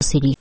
сөйли.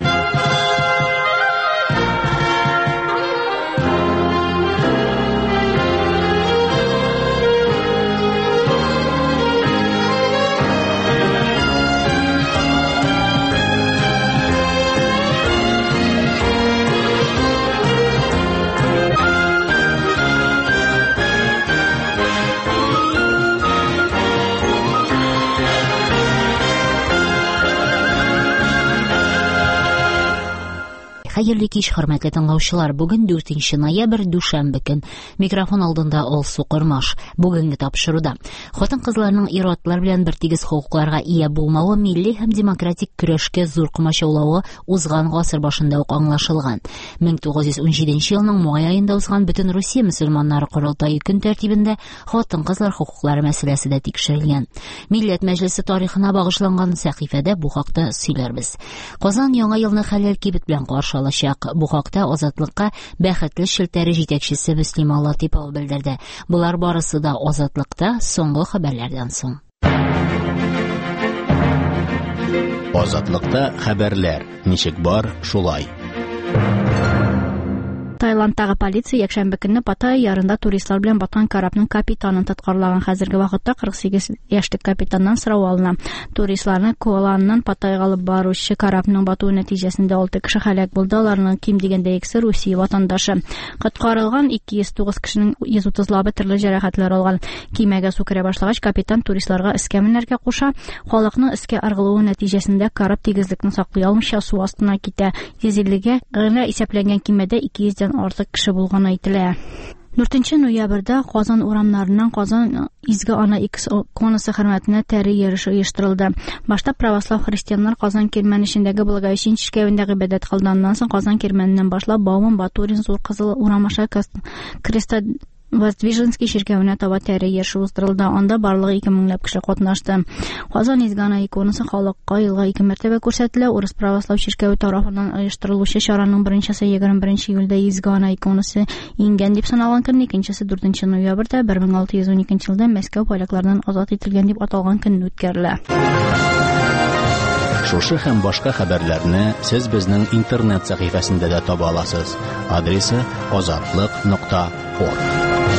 Хәерле кич, хөрмәтле тыңлаучылар. Бүген 4 ноябрь, дүшәмбе көн. Микрофон алдында Алсу Кормаш. Бүгенге тапшыруда хатын-кызларның ир-атлар белән бертигез хокукларга ия булмавы милли һәм демократик көрәшкә зур комачаулавы узган гасыр башында ук аңлашылган. 1917 елның май аенда узган Бөтен Русия мөселманнары корылтайы көн тәртибендә хатын-кызлар хокуклары мәсьәләсе дә тикшерелгән. Милләт мәҗлесе тарихына багышланган сәхифәдә бу хакта сөйләрбез. Казан яңа елны хәләл кибет белән каршы Бу хакта Азатлыкка бәхетле шелтәре җитәкчесе Мөслимә Латипова белдерде. Булар барысы да Азатлыкта соңгы хәбәрләрдән соң. Азатлыкта хәбәрләр. Ничек бар, шулай. Таиландтагы полиция якшәмбе көнне Паттайя ярында туристлар белән баткан карапның капитанын тоткарлаган. Хәзерге вакытта 48 яшьлек капитаннан сорау алына. Туристларны Куаланнан Паттайяга алып баручы карапның батуы нәтиҗәсендә 6 кеше һәлак булды. Аларның ким дигәндә икесе Русия ватандашы. Коткарылган 209 кешенең 130лабы төрле җәрәхәтләр алган. Кимәгә су керә башлагач, капитан туристларга эскә менәргә куша. Халыкның эскә ыргылуы нәтиҗәсендә карап тигезлекне саклый алмыйча су астына китә. 150гә гына исәпләнгән кимәдә 200 артык кеше булган әйтелә. 4 ноябрьдә Казан урамнарыннан Казан изге ана иконасы хөрмәтенә тәре йөреше оештырылды. Башта православ христианнар Казан кирмәнешендәге Благовещен чишкәвендә гыйбадәт кылганнан соң Казан кирмәненнән башлап Бауман, Батурин, Зур Кызыл урамаша Креста Воздвиженский чишкәвенә таба тәре йөреше уздырылды. Анда барлыгы 2000 кеше катнашты. Казан изге ана иконасы халыкка елга 2 мәртәбә күрсәтелә. Урыс православ чишкәве тарафыннан оештырылучы чараның беренчесе 21 июльдә изге ана иконасы иңгән дип саналган көн, икенчесе 4 ноябрьдә 1612 елда Мәскәү поляклардан азат ителгән дип аталган көн үткәрелә. Шушы һәм башка хәбәрләрне сез безнең интернет сәхифәсендә дә таба аласыз. Адресы azatlyk.org.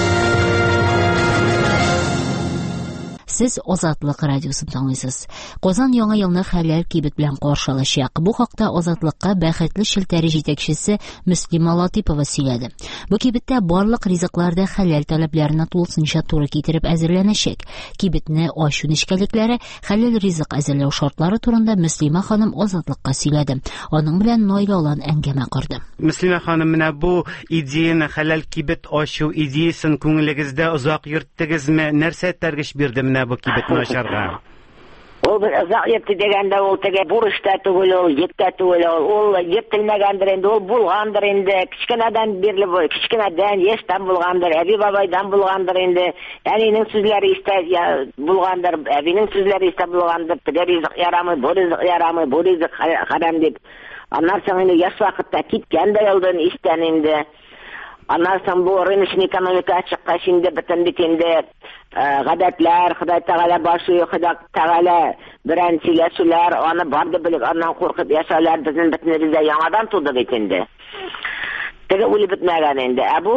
Сез Азатлык радиосын тыңлыйсыз. Казан яңа елны хәләл кибет белән каршы алачак. Бу хакта Азатлыкка бәхетле шелтәре җитәкчесе Мөслимә Латипова сөйләде. Бу кибеттә барлык ризыклар да хәләл таләпләренә тулысынча туры китереп әзерләнәчәк. Кибетне ачу нечкәлекләре, хәләл ризык әзерләү шартлары турында Мөслимә ханым Азатлыкка сөйләде. Аның белән Наилалан әңгәмә кырды. Мөслимә ханым, менә бу идеяны хәләл кибет ачу идеясын күңелегездә озак йөрттегезме? Нәрсә тәргеш бирде менә бу кибетне ачарга? Ул озак йөртте дигәндә ул теге бурышта түгел, ул җиттә түгел, ул җиттелмәгәндер инде, ул булгандыр инде, кичкенәдән бирле бу, кичкенәдән яшьтән булгандыр, әби бабайдан булгандыр инде, әнинең сүзләре истә булгандыр, әбинең сүзләре истә булгандыр, теге ризык ярамый, бу ризык харам дип. Аннан соң инде яшь вакытта киткән дә ялдан истән инде. Аннан соң бу рыночный экономика чыккач инде бөтен бит инде гадәтләр, Ходай Тәгалә башы, Ходай Тәгалә белән сөйләшүләр, аны барды белеп, аннан куркып яшәүләр безнең бөтенебездә яңадан туды бит инде. Теге үлеп бетмәгән инде. Бу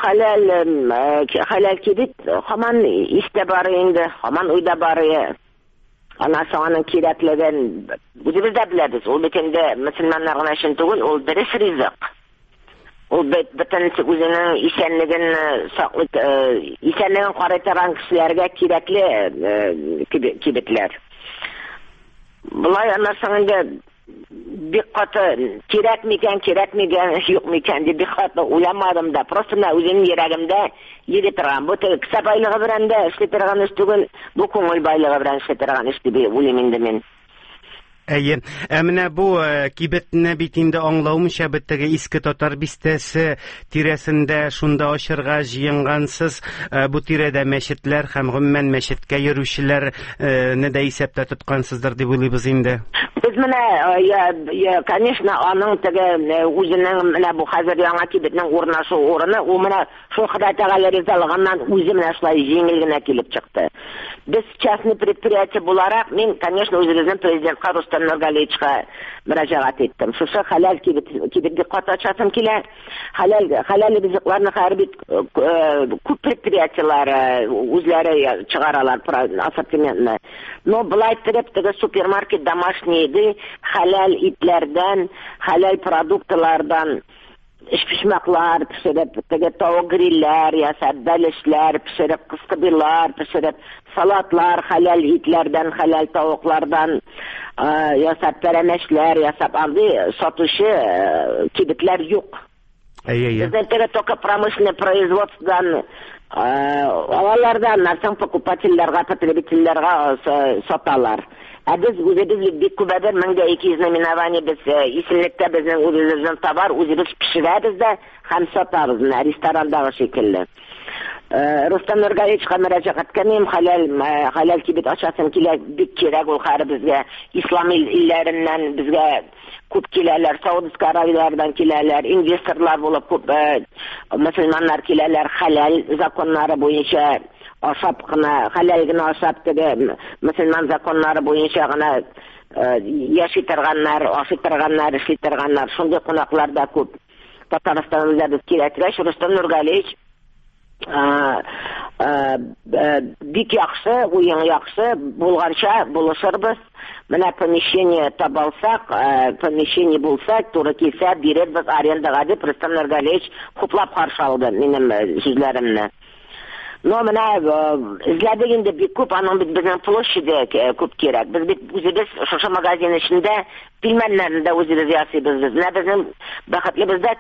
хәләл кибет һаман истә бары инде, һаман уйда бары. Аннан соң аның кирәклеген үзебез дә беләбез. Ул бит инде мөселманнар гына өчен түгел, ул дөрес ризык. Ул бөтен үзенең исәнлеген карый торган кешеләргә кирәкле кибетләр. Булай аннан соң инде бик каты кирәк микән, юк микән дип бик каты уйламадым да. Просто үземнең йөрәгемдә йөри торган. Бу кыса байлыгы белән дә эшли торган эш түгел, бу күңел байлыгы белән эшли торган эш дип уйлыйм инде мин. Әйе, менә бу кибетне бит инде аңлаумыйча беттеге иске татар бистәсе тирәсендә шунда ачырга җыенгансыз. Бу тирәдә мәчетләр һәм гомумән мәчеткә йөрүчеләр не дә исәптә тоткансыздыр дип уйлыйбыз инде. Без менә, конечно, аның теге үзенең менә бу хәзер яңа кибетнең урнашу урыны, ул менә шул Ходай Тәгалә ризалыгыннан үзе менә шулай җиңел генә килеп чыкты. Без частный предприятие буларак, мин, конечно, үзебезнең президентка Рустам Нургалиевичка мөрәҗәгать иттем. Шушы хәләл кибетне катачасым килә. Хәләл ризыкларны хәрби күп предприятиеләр үзләре чыгаралар ассортиментны. Но былай итеп теге супермаркет домашний еды хәләл итләрдән, хәләл продуктлардан пешмәкләр пешереп, теге тавык грилләр ясап, бәлешләр пешереп, кыстыбылар пешереп, салатлар хәләл итләрдән, хәләл тавыклардан ясап, пәрәмәчләр ясап, андый сатучы кибетләр юк. Бездә теге только промышленное производстводан алардан нәрсәң покупательләргә, потребительләргә саталар. Biz үзебез бик күбәдер 1200 номинование без исемлектә безнең үзебезнең товар үзебез пешерәбез дә һәм сатабыз ресторандагы шикелле. Рустам Нургалиевичка мөрәҗәгать иткәнем, хәләл кибет ачасым килә, бик кирәк ул һәр безгә ислам илләреннән безгә күп киләләр, Саудовская Аравиялардан киләләр, инвесторлар булып күп мөселманнар киләләр, хәләл законнары буенча ашап кына, хәләл генә ашап теге мөселман законнары буенча гына яши торганнар, ашый торганнар, эшли торганнар, шундый кунаклар да күп. Татарстанда без кирәк, Рустам Нургалиевич бик яхшы, уен яхшы, булганча булышырбыз. Менә помещение табалсак, помещение булса, туры килсә, бирербез арендага дип Рустам Нургалиевич хуплап каршы алды минем сүзләремне. Но менә эзләдек инде бик күп, аның бит безнең площаде күп кирәк. Без бит үзебез шушы магазин эчендә пилмәннәрне дә үзебез ясыйбыз. Менә безнең бәхетле бездә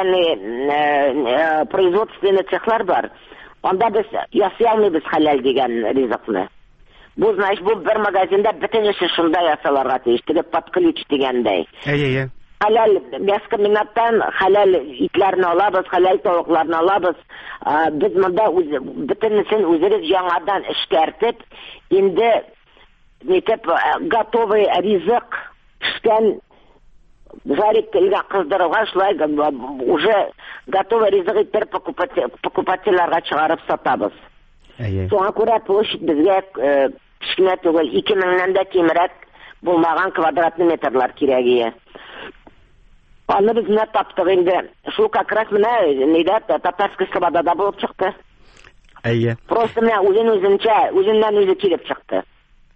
центральный производственный цехлар бар. Анда без ясый алмыйбыз хәләл дигән ризыкны. Бу значит, бу бер магазинда бөтен эше шунда ясаларга тиеш, теге под ключ дигәндәй. Хәләл мяскомбинаттан хәләл итләрне алабыз, хәләл тавыкларны алабыз. Без монда бөтенесен үзебез яңадан эшкәртеп, инде нитеп готовый ризык пешкән жарикка кыздырылган шулай уже готовый ризык итеп покупательләргә чыгарып сатабыз. Соңа күрә площадь безгә кичкенә түгел, 2000-нән дә кимрәк булмаган квадратный метрлар кирәк. Аны без менә таптык инде. Шул как раз менә нидә Татарская Слободада булып чыкты. Просто менә үзеннән үзе килеп чыкты.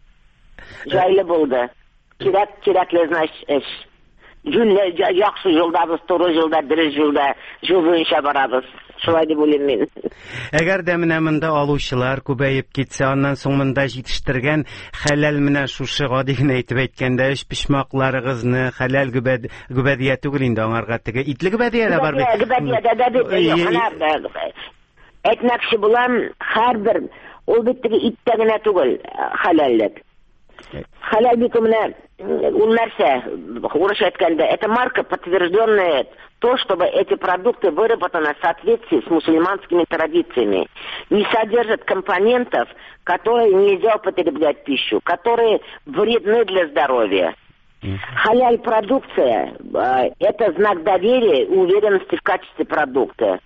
Җайлы булды. Кирәкле значит эш. Юнлы яхшы юлдабыз, туры юлда, дөрес юлда, юл буенча барабыз. Шулай дип уйлыйм мин. Әгәр дә менә монда алучылар күбәеп китсә, аннан соң монда җитештергән хәләл менә шушы гади генә әйтеп әйткәндә эш пешмакларыгызны хәләл гүбәдия түгел инде аңарга теге итле гүбәдия дә бар бит. Гүбәдия дә бит. Әйтмәкче булам, һәрбер ул бит теге иттә генә түгел хәләллек. Хәләл бит менә ул нәрсә, урысча әйткәндә, это марка, подтвержденная то, чтобы эти продукты выработаны в соответствии с мусульманскими традициями, не содержат компонентов, которые нельзя употреблять в пищу, которые вредны для здоровья. Халяль продукция – это знак доверия и уверенности в качестве продукта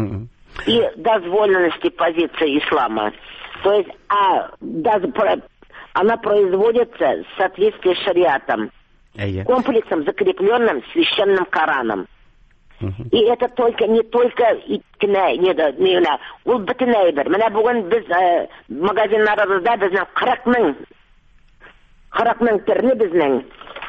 и дозволенности позиции ислама. То есть она производится в соответствии с шариатом, комплексом, закрепленным священным Кораном. И это не только ул бөтенләй бер. Менә бүген без магазиннарыбызда безнең 40 мең төрле безнең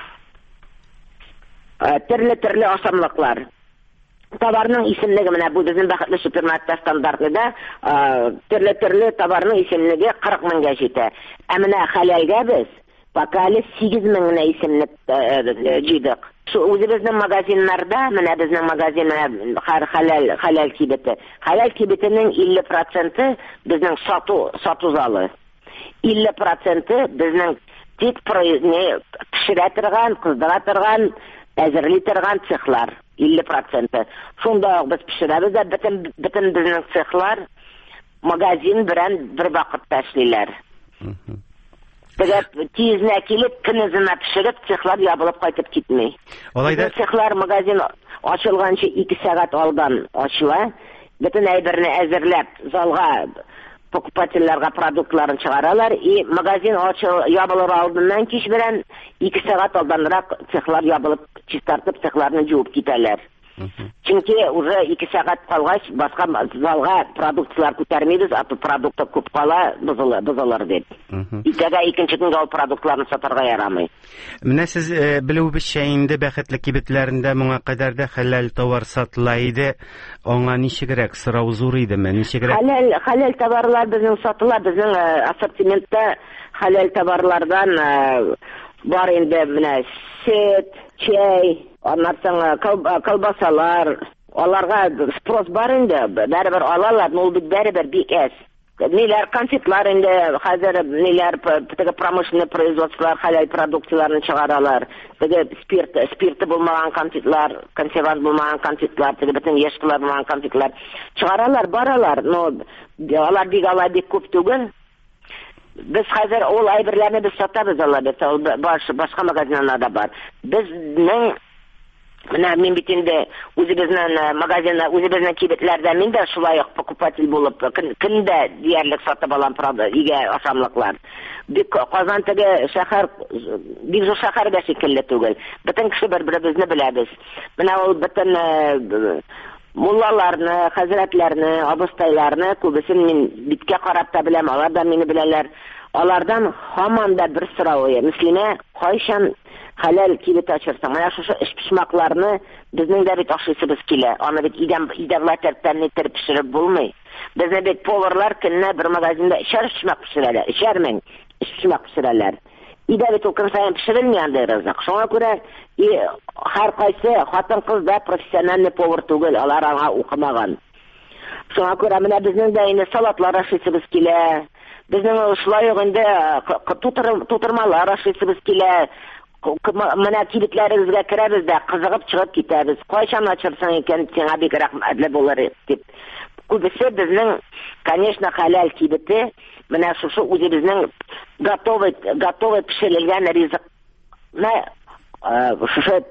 төрле ашамлыклар. Товарның исемлеге менә бу безнең бәхетле супермаркетта стандартлыда төрле товарның исемлеге 40 меңгә җитә. Ә менә хәләлгә без пока 8 меңгә исемлек җыйдык. Үзебезнең магазиннарда, менә безнең магазин хәләл кибете. Хәләл кибетенең 50% безнең сату залы. 50% безнең тик пешерә торган, кыздыра торган, әзерли торган цехлар. 50%. Шунда без пешерәбез дә бөтен безнең цехлар магазин белән бер вакытта эшлиләр. Tezine kilip, kınızına pişirip, цехлар ябылып кайтып китмей. Цехлар магазин açılганчы 2 saat aldan açıla. Bütün әйберне әзерләп, залга покупательләргә продуктларын чыгаралар. И магазин ябылыр алдыннан кич белән 2 saat алданрак цехлар ябылып, чистартып, цехларны җуып китәләр. Чөнки уже 2 saat калгач, башка залга продуктлар күтәрмибез, аты продукты күп кала, бозылыр дип. Итәгә икенче көнгә ал продуктларны сатарга ярамый. Менә сез белүебезчә инде бәхетле кибетләрендә моңа кадәр дә хәләл товар сатыла иде. Аңа ничегрәк сорау зур идеме? Ничегрәк? Хәләл товарлар безнең сатыла, безнең ассортиментта хәләл товарлардан бар инде менә сөт, чәй, ondan sonra kalbasalar, onlarga sпрос бар инде, бәрбер алалар, ул бит бәрбер бик әз. Ниләр конфетлар инде, хәзер ниләр промышленный производстволар хәләл продукцияләрне чыгаралар. Теге спирты булмаган конфетлар, консервант булмаган конфетлар, теге бөтен яшьләр булмаган конфетлар чыгаралар, баралар. Но алар бик күп түгел. Без хәзер ул әйберләрне без сатабыз алар, башка магазиннарда бар. Безнең менә мин бит инде үзебезнең магазинда, үзебезнең кибетләрдә мин дә шулай ук покупатель булып, көндә диярлек сатып алам, правда, игә ашамлыклар. Бик Казан теге шәһәр, бик зур шәһәр дә шикелле түгел. Бөтен кеше бер-беребезне беләбез. Менә ул бөтен муллаларны, хәзрәтләрне, абыстайларны күбесен мин биткә карап та беләм, алар да мине беләләр. Алардан һаман да бер сорауы, мөслимә кайчан хәләл кибет ачырсың? Менә шушы эш пишмакларны безнең дә бит ашыйсыбыз килә. Аны бит идән тәртәпне итеп пешереп булмый. Безнең бит поварлар көнне бер магазинда пишмак пешерәләр, 3,000 пишмак пешерәләр. Идә бит ул көн саен пешерелми анда ризык. Шуңа күрә һәр кайсы хатын-кыз да профессиональный повар түгел, алар аңа укымаган. Шуңа күрә менә безнең дә инде салатлар ашыйсыбыз килә. Безнең шулай ук инде тутырмалар ашыйсыбыз килә. Менә кибетләребезгә керәбез дә кызыгып чыгып китәбез. Кайчан ачырсың икән, сиңа бик рәхмәтле булыр дип. Күбесе безнең, конечно, хәләл кибете, менә шушы үзебезнең готовый пешерелгән ризыкны шушы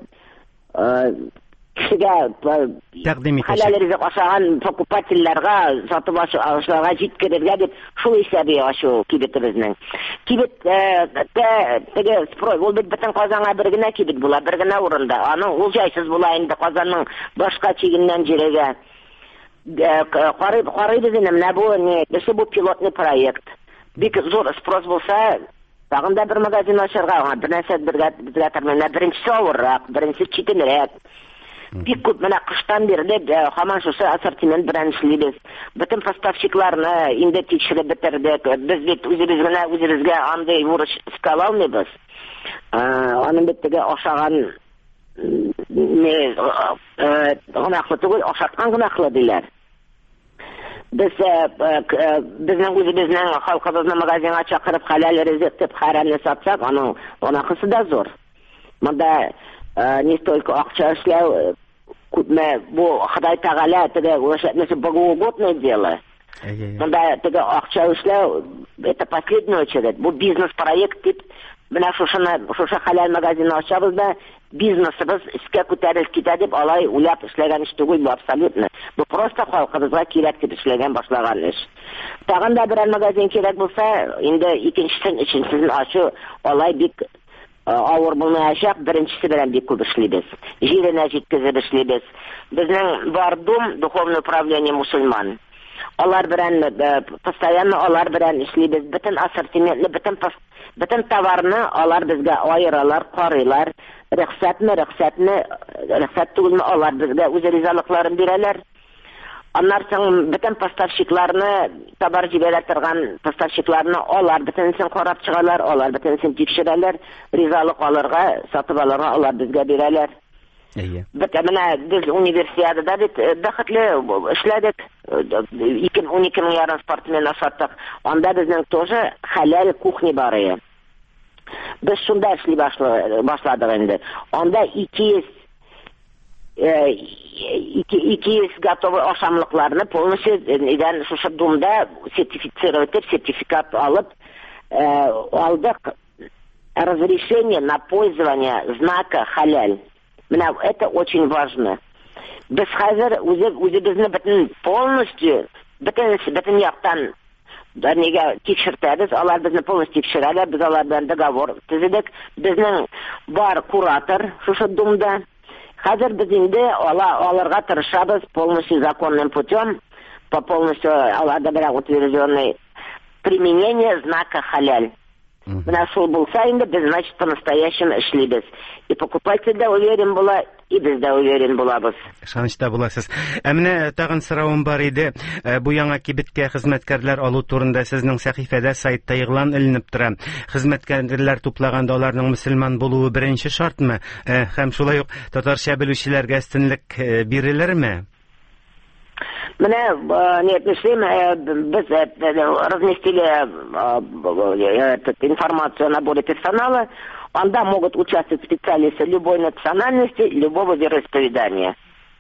кешегә хәләл ризык ашаган покупательләргә, сатып алучыларга җиткерергә дип шул исәбе ачу кибетебезнең. Кибет теге спрос, ул бит бөтен Казанга бер генә кибет була, бер генә урында. Аның ул җайсыз була инде Казанның башка чигеннән җирегә. Карыйбыз инде менә бу пилотный проект. Бик зур спрос булса, тагын да бер магазин ачарга, бер нәрсә безгә тәрмәнә беренчесе авыррак, беренчесе читенрәк. Бик күп менә кыштан бирле һаман шушы ассортимент белән эшлибез. Бөтен поставщикларны инде тикшереп бетердек. Без бит үзебезгә андый бурыч скала алмыйбыз. Аның бит теге ашаган гөнаһлы түгел, ашаткан гөнаһлы диләр. Безнең үзебезнең халкыбызны магазинга чакырып хәләл ризык дип хәрәмне сатсак, аның гөнаһысы да зур. Монда не столько акча эшләү, күпме бу Ходай Тәгалә теге богоугодное дело. Монда теге акча эшләү, это последняя очередь. Бу бизнес-проект дип, менә шушы хәләл магазин ачабыз да, бизнесыбыз искә күтәрелеп китә дип, алай уйлап эшләгән эш түгел, бу абсолютно. Бу просто халкыбызга кирәк дип эшләгән башлаган эш. Тагын да бер магазин кирәк булса, инде икенчесен, өченчесен ачу алай бик авыр булмаячак, беренчесе белән бик күп эшлибез. Җиренә җиткезеп эшлибез. Безнең бар духовное управление мусульман. Алар белән постоянно алар белән эшлибез. Бөтен ассортиментны, бөтен товарны алар безгә аералар, карыйлар. Рөхсәт түгелме, алар безгә үз ризалыкларын бирәләр. Аннан соң бөтен поставщикларны, товар җибәрә торган поставщикларны алар бөтенсен карап чыгалар, алар бөтенсен тикшерәләр, ризалык алырга, сатып алырга алар безгә бирәләр. Менә без универсиадада бит бәхетле эшләдек. 12 мең ярым спортсмен саттык. Анда безнең тоже хәләл кухня бар иде. Без шунда эшли башладык инде. Анда 200 готовы ашамлыкларны полностью идән шушы думда сертифицировать, сертификат алып, алдык разрешение на пользование знака халяль. Это очень важно. Без хәзер үзебезне полностью бөтен яктан нигә тикшертәбез, алар безне полностью тикшерәләр, без алар белән договор төзедек. Безнең бар куратор шушы думда. Хәзер без инде аларга тырышабыз полностью законным путем, по полностью аларда бер утвержденный применение знака халяль. Менә шул булса инде без, значит, по-настоящему эшлибез. И покупатель дә уверен була, и без дә уверен булабыз. Шанышта буласыз. Менә тагын соравым бар иде. Бу яңа кибеткә хезмәткәрләр алу турында сезнең сәхифәдә, сайтта игълан эленеп тора. Хезмәткәрләр туплаганда аларның мөселман булуы беренче шартмы? Һәм шулай ук татарча белүчеләргә өстенлек бирелерме? Менә без разместили информацию о наборе персонала. Анда могут участвовать специалисты любой национальности, любого вероисповедания.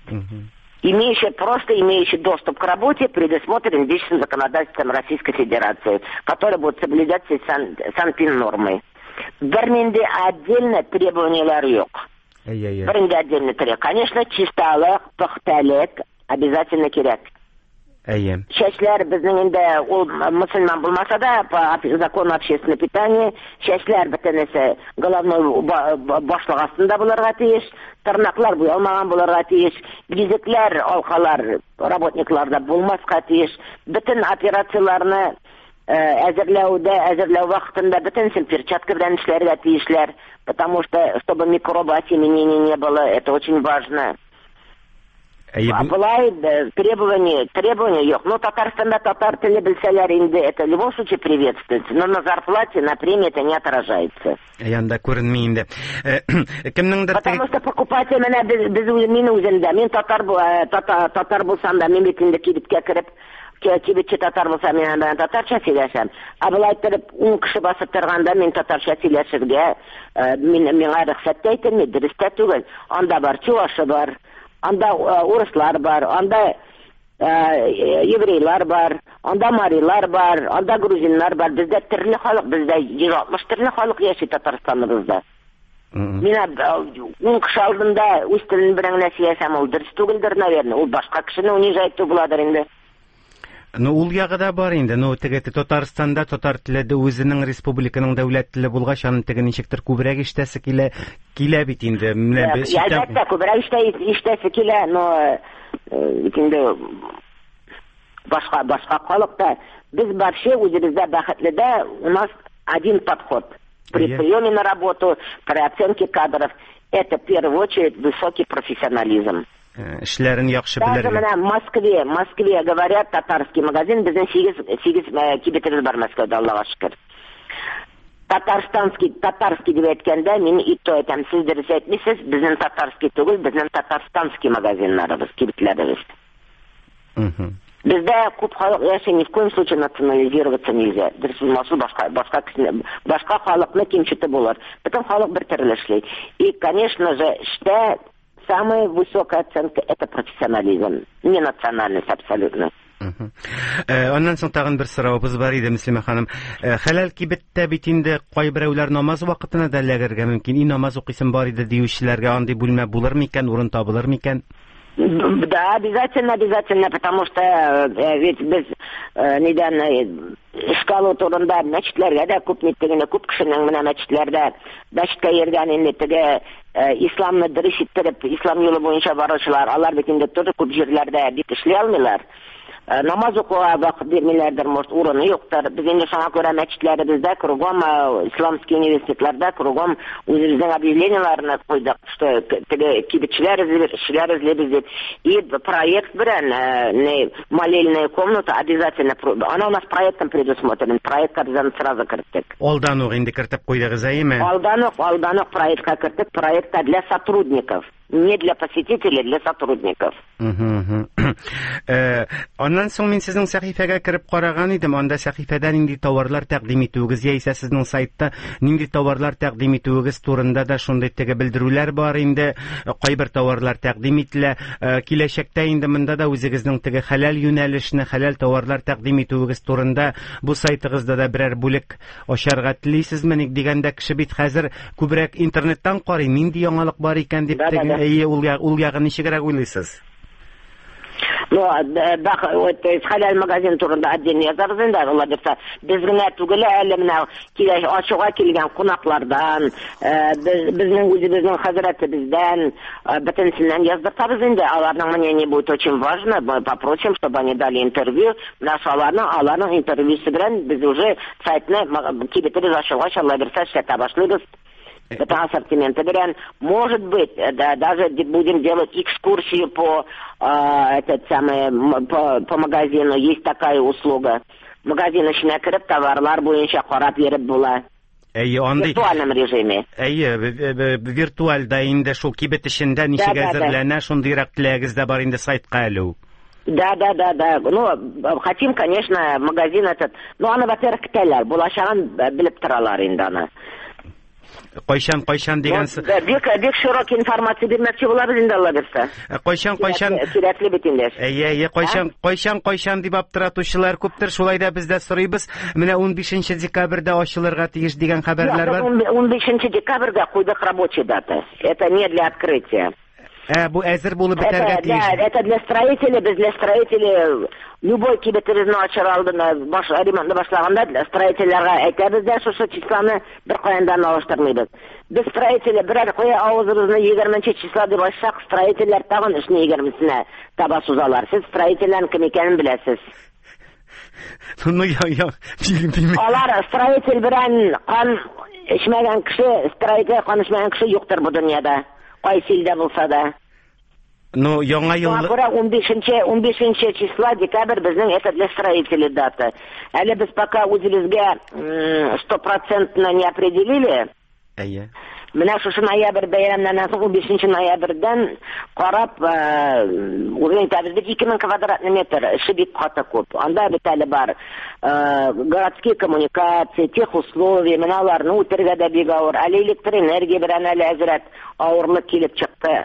Имеющий доступ к работе, предусмотрен действующим законодательством Российской Федерации, который будет соблюдать все санпин-нормы. Бернинде отдельно требованиялар юк. Бернинде отдельно требования. Конечно, чисталык, пөхтәлек обязательно кирәк. Чәчләр безнең инде ул мөселман булмаса да, по закону общественного питания, чәчләр бөтенесе головной башлык астында булырга тиеш, тырнаклар буялмаган булырга тиеш, бизекләр, алкалар работникларда булмаска тиеш, бөтен операцияларны әзерләү вакытында бөтенсен перчатка белән эшләргә тиешләр, потому что чтобы микробоосеменения не было, это очень важно. Былай требования юк. Но Татарстанда татар теле белсәләр инде, это в любом случае приветствуется, но на зарплате, на премии это не отражается. Янда күренми инде. Кемнеңдер потому что покупатель менә мине үземдә, мин татар булсам да, мин бит инде кибеткә кереп, кибетче татар булса, мин белән татарча сөйләшәм. Былай торып, 10 кеше басып торганда, мин татарча сөйләшергә, миңа рөхсәт итәлми, дөрестә түгел. Анда бар чуашы бар. Анда урыслар бар, анда еврейлар бар, анда марилар бар, анда грузиннар бар. Бездә төрле халык, бездә 160 төрле халык яши Татарстаныбызда. Мина 10 кеше алдында үз телен белән сөйләсәм, ул дөрес түгелдер, наверное. Ул башка кешене унижать буладыр инде. Ул ягыда бар инде. Теге Татарстанда татар теле үзенең республиканың дәүләт теле булгач, аны теге ничектер күбрәк ишетәсе килә бит инде. Әлбәттә, күбрәк ишетәсе килә, но инде башка халыкта без вообще үзебездә бәхетледә, у нас один подход. При приеме на работу, при оценке кадров, это в первую очередь высокий профессионализм. Эшләрен яхшы белергә. Даже менә Москве говорят, татарский магазин, безнең 8 кибетебез бар Москвада, Аллаһка шөкер. Татарский дип әйткәндә, мин итә әйтәм, сез дөрес әйтмисез, безнең татарский түгел, безнең татарстанский магазиннарыбыз, кибетләребез. Бездә күп халык яши, ни в коем случае национализироваться нельзя. Дөрес булмасы башка халыкны кимчете булыр. Бөтен халык бер төрле эшли. И, конечно же, эштә самая высокая оценка — это профессионализм, не национальность абсолютно. Аннан соң тагын бер соравыбыз бар иде, Мөслимә ханым. Хәләл кибеттә бит инде кайберәүләр намаз вакытына да ләгәргә мөмкин. И намаз укыйсым бар иде диючеләргә андый бүлмә булыр микән, урын табылыр микән? Да, обязательно, потому что ведь без эшкалу турында мәчетләргә дә күп ниттегенә, күп кешенең менә мәчетләрдә мәчеткә йөргән инде теге исламны дөрес иттереп, ислам юлы буенча баручылар, алар бит инде төрле күп җирләрдә бик эшли алмыйлар. Намаз укуга вакыт бирмиләрдер, может, урыны юктыр. Без инде шуңа күрә мәчетләребездә, кругом исламский университетларда, кругом үзебезнең объявленияларны куйдык, что теге кибетчеләр эзлибез дип. И проект белән молельная комната обязательно. Она у нас проектом предусмотрена. Проект обязательно сразу кертек. Алдан ук инде кертеп куйдыгыз, әйеме? Алдан ук проектка кертек. Проект для сотрудников. Не для посетителей, для сотрудников. Аннан соң мин сезнең сәхифәгә кереп караган идем. Анда сәхифәдә нинди товарлар тәкъдим итүегез, яисә сезнең сайтта нинди товарлар тәкъдим итүегез турында да шундый теге белдерүләр бар инде. Кайбер товарлар тәкъдим ителә. Киләчәктә инде монда да үзегезнең теге хәләл юнәлешне, хәләл товарлар тәкъдим итүегез турында бу сайтыгызда да берәр бүлек ачарга телисезме дигәндә, кеше бит хәзер күбрәк интернеттан карый, нинди яңалык бар икән дип теге ул ягын ничегрәк уйлыйсыз? Ну, то есть халал магазин турында отдельно язарыз инде, алла дирса. Без генә түгел, әле менә ачуга килгән кунаклардан, безнең үзебезнең хәзрәтебездән, бөтенсеннән яздыртабыз инде. Аларның мнение будет очень важно. Мы попросим, чтобы они дали интервью. Аларның интервьюсы белән без уже сайтны кибетерез ачуга, алла дирса, эшләтә башлыйбыз. Это ассортименты белән. Может быть, даже будем делать экскурсию по по магазину. Есть такая услуга. Магазин эченә кереп, товарлар буенча карап йөреп була. В виртуальном режиме. Виртуальда инде шул кибет эчендә ничек әзерләнә, шундыйрак теләгегез дә бар инде сайтка әле. Да. Ну, хотим, конечно, магазин этот. Ну, аны, во-первых, көтәләр. Булачагын белеп торалар инде аны. Кайчан дигәнсез. Бик широк информация бирмәкче булабыз инде, алла дирса. Кайчан кирәкле бит инде. Кайчан дип аптыратучылар күптер, шулай да без дә сорыйбыз. Менә 15 декабрьдә ачылырга тиеш дигән хәбәрләр бар. 15 декабрьгә куйдык рабочий дата. Это не для открытия. Бу әзер булып бетәргә тиеш. Это для строителей, без для строителей. Любой кибетерезне ачар алдына ремонтны башлаганда строительләргә әйтәбез дә шушы числаны бер каендан алыштырмыйбыз. Без строители берәр кая авызыбызны 20 числа дип ачсак, строительләр тагын эшне 20-сенә таба сузалар. Сез строительләрнең кем икәнен беләсез. Ну я. Алар строитель белән кан эчмәгән кеше, строитель кан эчмәгән кеше юктыр бу дөньяда. Кайсы илдә булса да. Ну, яңа ел... 15 числа декабрь безнең это для строителей дата. Әле без пока үзебезгә 100% не определили. Әйе. Менә шушы ноябрь бәйрәмнән соң 15 ноябрьдән карап, үзен әйтәбез 2000 квадратный метр, эше бик каты күп. Анда бит әле бар городские коммуникации, тех условия, менә аларны үтәргә дә бик авыр. Әле электроэнергия белән әле әзрәк авырлык килеп чыкты.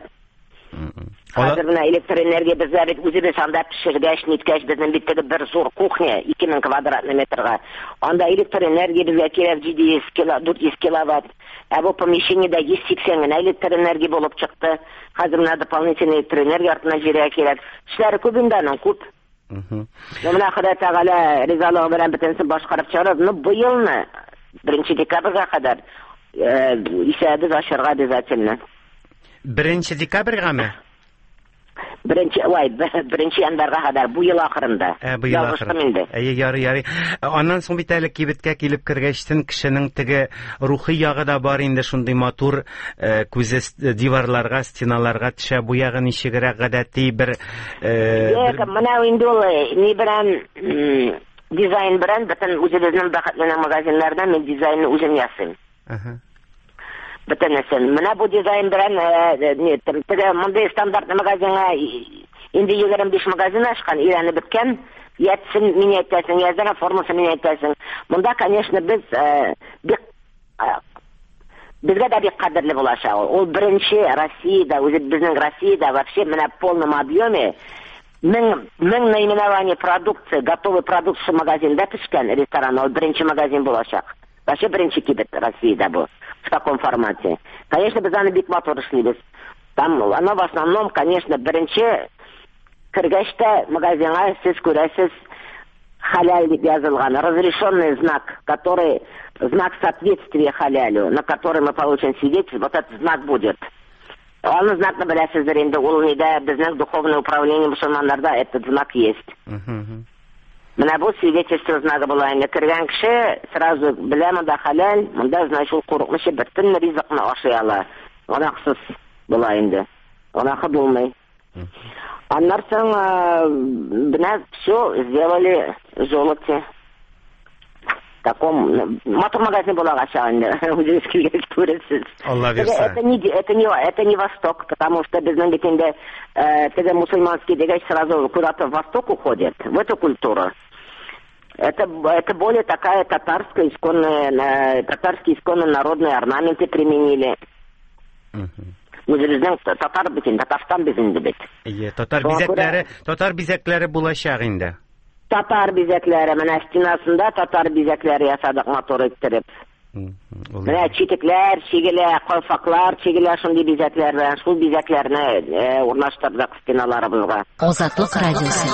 Хәзер менә электроэнергия безгә бит үзебез анда пешергәч, ниткәч безнең бит бер зур кухня 2000 квадратный метрга. Анда электроэнергия безгә кирәк 400 киловатт. Бу помещениедә 180 генә электроэнергия булып чыкты. Хәзер менә дополнительный электроэнергия артына җиргә кирәк. Эшләре күп инде аның күп. Менә Ходай Тәгалә ризалыгы белән бөтенсен башкарып чыгарып, ну бу елны 1 декабрьгә кадәр исәбез ачарга обязательно. 1 декабрьгәме? 1 январьга кадәр бу ел ахырында. Бу ел ахырында. Ярый. Аннан соң бит әле кибеткә килеп кергәчтен кешенең теге рухи ягы да бар инде, шундый матур күзе диварларга, стеналарга төшә, бу ягы ничегрәк гадәти бер менә инде ул ни белән дизайн белән бөтен үзебезнең бәхетле магазиннарда мен дизайнны үзем ясыйм. Бөтенесен. Менә бу дизайн белән теге мондай стандартный магазинга инде 25 магазин ачкан, өйрәнеп беткән. Ятсын, мин әйтәсең, язына формасы мин әйтәсең. Монда, конечно, безгә дә бик кадерле булачак. Ул беренче Россиядә, безнең Россиядә вообще менә в полном объеме 1000 наименование продукции, готовый продукция магазинда пешкән, ресторан, ул беренче магазин булачак. Вообще беренче кибет Россиядә бу. В таком формате. Конечно, без аны бик матур эшлибез. Там, оно в основном, конечно, беренче кергәчтә магазинга сез күрәсез халяль дип язылган, разрешенный знак, который знак соответствия халялю, на который мы получим свидетельство, вот этот знак будет. Он знакны беләсездер инде, ул нидә безнең духовное управление мусульманнарда этот знак есть. Менә бу свидетельство знагы була инде. Кергән кеше сразу белә монда халяль, монда значит ул курыкмыйча бөтен ризыкны ашый ала. Гынаксыз була инде. Гынакы булмый. Аннан соң менә все сделали золоте. таком мотор магазин была гашагында уже эскилгек көрөсүз. Алла верса. Это не Восток, потому что безнен бетинде теге мусульманский деге сразу куда-то в Восток уходит, в эту культуру. Это более такая татарская татарские исконные народные орнаменты применили. Үзебезнең татар бит, Татарстан безнең бит. Татар бизәкләре булачак инде. Татар бизәкләре, менә стенасында татар бизәкләре ясадык мотор иттереп. Менә читекләр, чигелә, калфаклар, чигелә шундый бизәкләр белән шул бизәкләрне урнаштырдык стеналарыбызга. Азатлык радиосы.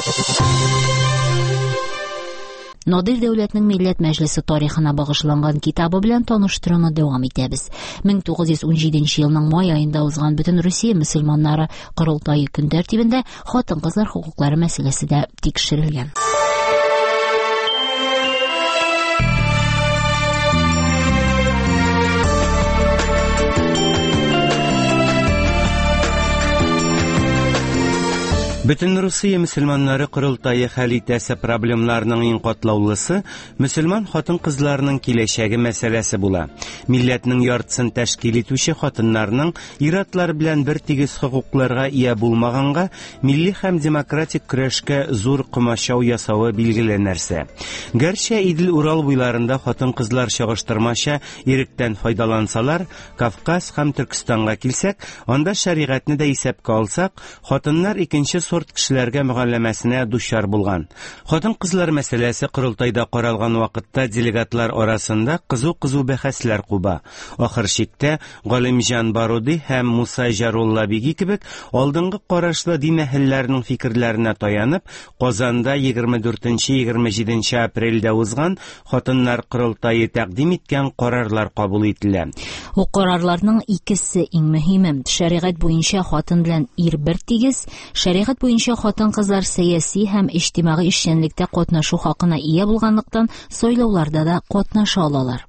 Надир дәүләтнең Милләт Мәҗлесе тарихына багышланган китабы белән таныштыруны дәвам итәбез. 1917 елның май аенда узган Бөтен Русия мөселманнары корылтайы көн тәртибендә хатын-кызлар хукуклары мәсьәләсе дә тикшерелгән. Бөтен Русия мөселманнары корылтайы хәл итәсе проблемаларның иң катлаулысы мөселман хатын-кызларның киләчәге мәсьәләсе була. Милләтнең яртысын тәшкил итүче хатыннарның ир-атлар белән бер тигез хокукларга ия булмаганга милли һәм демократик көрәшкә зур комачау ясавы билгеле нәрсә. Гәрчә Идел-Урал буйларында хатын-кызлар чагыштырмача иректән файдалансалар, Кавказ һәм Төркстанга килсәк, анда шәригатьне дә исәпкә алсак, хатыннар икенче кешеләргә мөгалләмәсенә дучар булган. Хатын-кызлар мәсьәләсе корылтайда каралган вакытта делегатлар арасында кызу бәхәсләр куба. Ахыр чиктә Галимҗан Баруди һәм Муса Жарулла Биги кебек алдынгы карашлы дин әһелләренең фикерләренә таянып, Казанда 24-27 апрельдә узган хатыннар корылтайы тәкъдим иткән карарлар кабул ителә. Бу карарларның икесе иң мөһиме. Шәригать буенча хатын белән ир бер тигез, шәригать буенча хатын-кызлар сәяси һәм иҗтимагый эшчәнлектә катнашу хакына ия булганлыктан сайлауларда да катнаша алалар.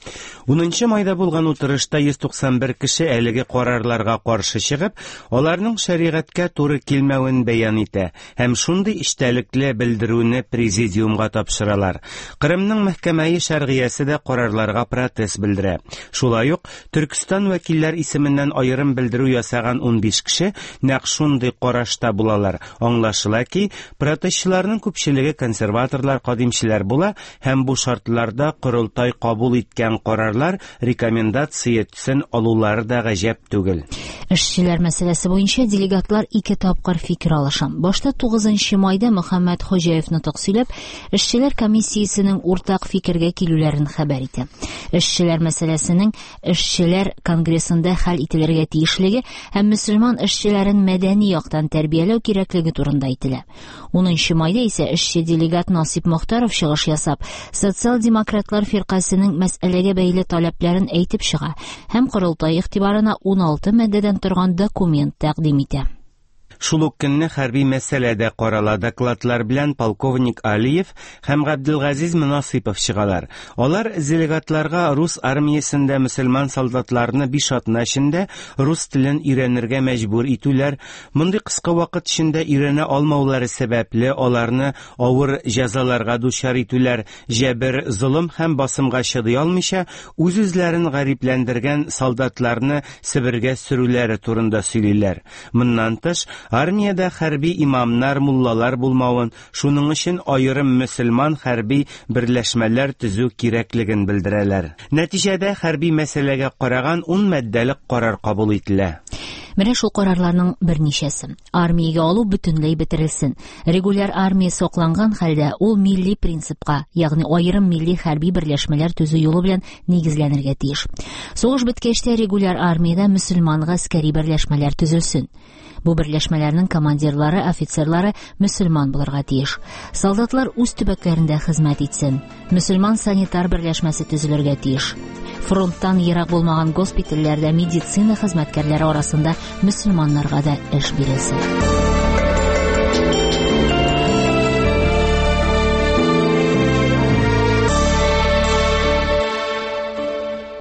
10 майда булган утырышта 191 кеше әлеге карарларга каршы чыгып, аларның шәригатькә туры килмәвен бәян итә һәм шундый иштәлекле белдерүне президиумга тапшыралар. Кырымның мәхкәмәе шәргиясе дә карарларга протест белдерә. Шулай ук Төркстан вәкилләр исеменнән аерым белдерү ясаган 15 кеше нәкъ шундый карашта булалар. Аңлашыла ки, протестчыларның күпчелеге консерваторлар, кадимчеләр була һәм бу шартларда корылтай кабул иткән карарлар рекомендация төсен алулары да гаҗәп түгел. Эшчеләр мәсьәләсе буенча делегатлар 2 тапкыр фикер алыша. Башта 9 майда Мөхәммәд Хоҗаевны тәкъсилеп, эшчеләр комиссиясенең уртак фикергә килүләрен хәбәр итә. Эшчеләр мәсьәләсенең эшчеләр конгрессында хәл ителергә тиешлеге һәм мөселман эшчеләрен мәдәни яктан тәрбияләү кирәклеге турында әйтелә. 10 майда исә эшче делегат Насип Мохтаров чыгыш ясап, социал-демократлар фиркасының мәсьәләгә бәйле таләпләрен әйтеп чыга һәм корылтай игътибарына 16 маддәдән торган документ тәкъдим итә. Шул ук көнне хәрби мәсьәләдә карала докладлар белән полковник Алиев һәм Габделгазиз Мөнасипов чыгалар. Алар делегатларга рус армиясендә мөселман солдатларны 5 атна эчендә рус телен өйрәнергә мәҗбүр итүләр, мондый кыска вакыт эчендә өйрәнә алмаулары сәбәпле аларны авыр җәзаларга дучар итүләр, җәбер, зулым һәм басымга чыдый алмыйча үз-үзләрен гарипләндергән солдатларны Себергә сөрүләре турында сөйлиләр. Моннан тыш армиядә хәрби имамнар, муллалар булмавын, шуның өчен аерым мөселман хәрби берләшмәләр төзү кирәклеген белдерәләр. Нәтиҗәдә хәрби мәсьәләгә караган 10 маддәлек карар кабул ителә. Менә шул карарларның берничәсе. Армиягә алу бөтенләй бетерелсен. Регуляр армия сакланган хәлдә ул милли принципка, ягъни аерым милли хәрби берләшмәләр төзү юлы белән нигезләнергә тиеш. Сугыш беткәч тә регуляр армиядә мөселман гаскәри берләшмәләр төзелсен. Бу берләшмәләрнең командирлары, офицерлары мөселман булырга тиеш. Солдатлар үз төбәкләрендә хезмәт итсен. Мөселман санитар берләшмәсе төзелергә тиеш. Фронттан ерак булмаган госпитальләрдә медицина хезмәткәрләре арасында мөселманнарга да эш бирелсен.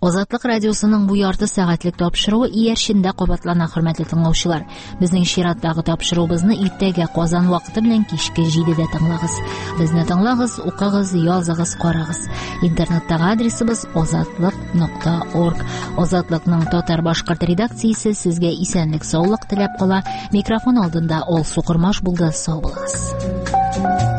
Азатлык радиосының бу ярты сәгатьлек тапшыруы иярчендә кабатлана, хөрмәтле тыңлаучылар. Безнең чираттагы тапшыруыбызны иртәгә Казан вакыты белән кичке 7:00 тыңлагыз. Безне тыңлагыз, укыгыз, языгыз, карагыз. Интернеттагы адресыбыз azatlык.org. Азатлыкның татар-башкорт редакциясе сезгә исәнлек, саулык теләп кала. Микрофон алдында Алсу Кормаш булды. Сау булыгыз.